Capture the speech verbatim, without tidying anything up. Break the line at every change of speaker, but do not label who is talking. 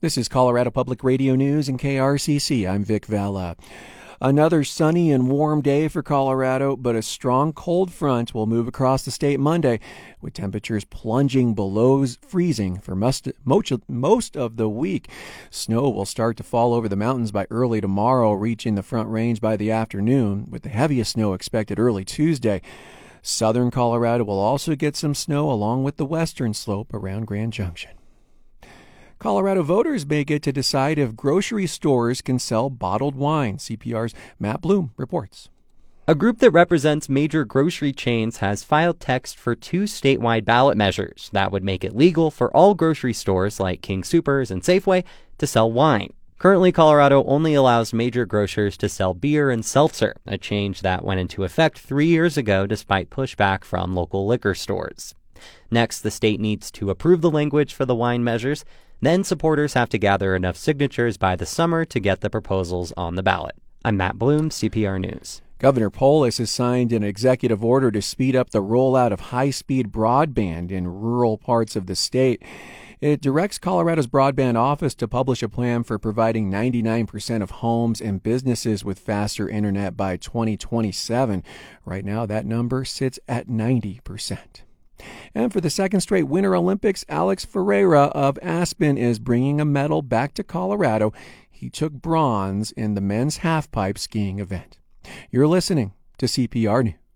This is Colorado Public Radio News and K R C C. I'm Vic Vella. Another sunny and warm day for Colorado, but a strong cold front will move across the state Monday, with temperatures plunging below freezing for most, most of the week. Snow will start to fall over the mountains by early tomorrow, reaching the Front Range by the afternoon, with the heaviest snow expected early Tuesday. Southern Colorado will also get some snow along with the western slope around Grand Junction. Colorado voters may get to decide if grocery stores can sell bottled wine. C P R's Matt Bloom reports.
A group that represents major grocery chains has filed text for two statewide ballot measures that would make it legal for all grocery stores like King Soopers and Safeway to sell wine. Currently, Colorado only allows major grocers to sell beer and seltzer, a change that went into effect three years ago despite pushback from local liquor stores. Next, the state needs to approve the language for the wine measures. Then supporters have to gather enough signatures by the summer to get the proposals on the ballot. I'm Matt Bloom, C P R News.
Governor Polis has signed an executive order to speed up the rollout of high-speed broadband in rural parts of the state. It directs Colorado's broadband office to publish a plan for providing ninety-nine percent of homes and businesses with faster internet by twenty twenty-seven. Right now, that number sits at ninety percent. And for the second straight Winter Olympics, Alex Ferreira of Aspen is bringing a medal back to Colorado. He took bronze in the men's halfpipe skiing event. You're listening to C P R News.